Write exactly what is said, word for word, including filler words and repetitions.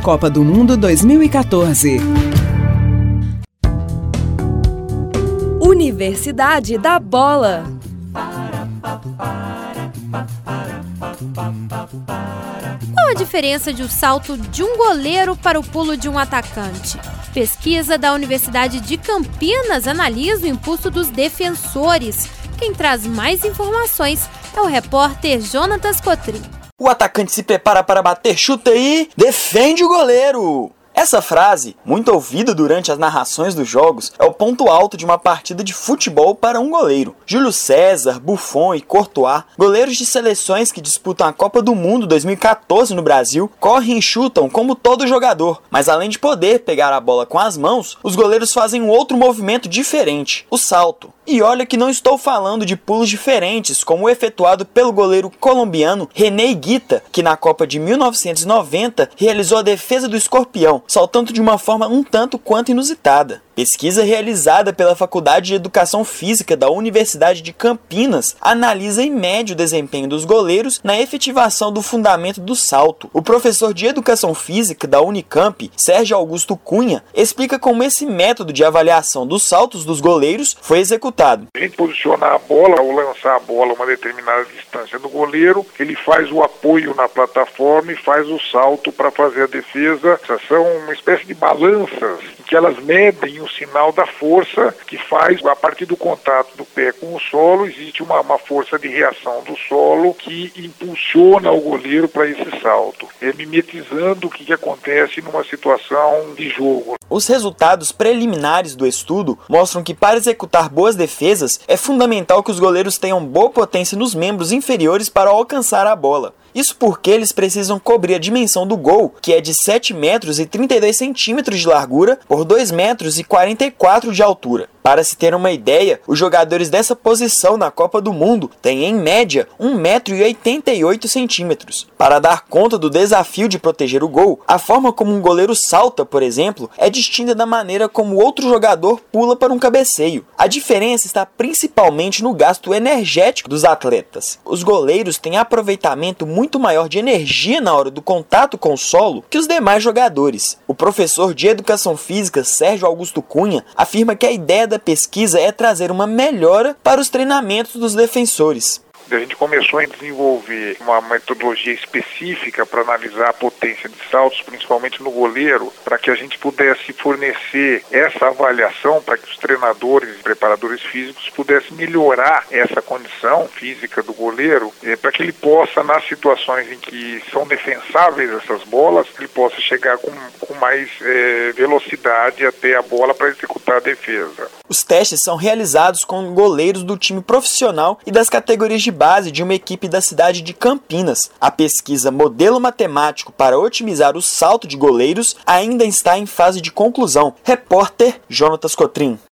Copa do Mundo dois mil e quatorze. Universidade da Bola. Qual a diferença de um salto de um goleiro para o pulo de um atacante? Pesquisa da Universidade de Campinas analisa o impulso dos defensores. Quem traz mais informações é o repórter Jonatas Cotrim. O atacante se prepara para bater, chuta e defende o goleiro. Essa frase, muito ouvida durante as narrações dos jogos, é o ponto alto de uma partida de futebol para um goleiro. Júlio César, Buffon e Courtois, goleiros de seleções que disputam a Copa do Mundo dois mil e quatorze no Brasil, correm e chutam como todo jogador, mas além de poder pegar a bola com as mãos, os goleiros fazem um outro movimento diferente, o salto. E olha que não estou falando de pulos diferentes, como o efetuado pelo goleiro colombiano René Higuita, que na Copa de mil novecentos e noventa realizou a defesa do escorpião, saltando de uma forma um tanto quanto inusitada. Pesquisa realizada pela Faculdade de Educação Física da Universidade de Campinas analisa e mede o desempenho dos goleiros na efetivação do fundamento do salto. O professor de Educação Física da Unicamp, Sérgio Augusto Cunha, explica como esse método de avaliação dos saltos dos goleiros foi executado. A gente posiciona a bola, ao lançar a bola a uma determinada distância do goleiro, ele faz o apoio na plataforma e faz o salto para fazer a defesa. São uma espécie de balanças em que elas medem o sinal da força que faz, a partir do contato do pé com o solo, existe uma, uma força de reação do solo que impulsiona o goleiro para esse salto, é, mimetizando o que, que acontece numa situação de jogo. Os resultados preliminares do estudo mostram que para executar boas defesas é fundamental que os goleiros tenham boa potência nos membros inferiores para alcançar a bola. Isso porque eles precisam cobrir a dimensão do gol, que é de sete metros e trinta e dois centímetros de largura por dois metros e quarenta e quatro de altura. Para se ter uma ideia, os jogadores dessa posição na Copa do Mundo têm em média um metro e oitenta e oito centímetros. Para dar conta do desafio de proteger o gol, a forma como um goleiro salta, por exemplo, é distinta da maneira como outro jogador pula para um cabeceio. A diferença está principalmente no gasto energético dos atletas. Os goleiros têm aproveitamento muito maior de energia na hora do contato com o solo que os demais jogadores. O professor de Educação Física, Sérgio Augusto Cunha, afirma que a ideia da pesquisa é trazer uma melhora para os treinamentos dos defensores. A gente começou a desenvolver uma metodologia específica para analisar a potência de saltos, principalmente no goleiro, para que a gente pudesse fornecer essa avaliação para que os treinadores e preparadores físicos pudessem melhorar essa condição física do goleiro, é, para que ele possa, nas situações em que são defensáveis essas bolas, ele possa chegar com, com mais é, velocidade até a bola para executar a defesa. Os testes são realizados com goleiros do time profissional e das categorias de base de uma equipe da cidade de Campinas. A pesquisa Modelo Matemático para otimizar o salto de goleiros ainda está em fase de conclusão. Repórter Jonatas Cotrim.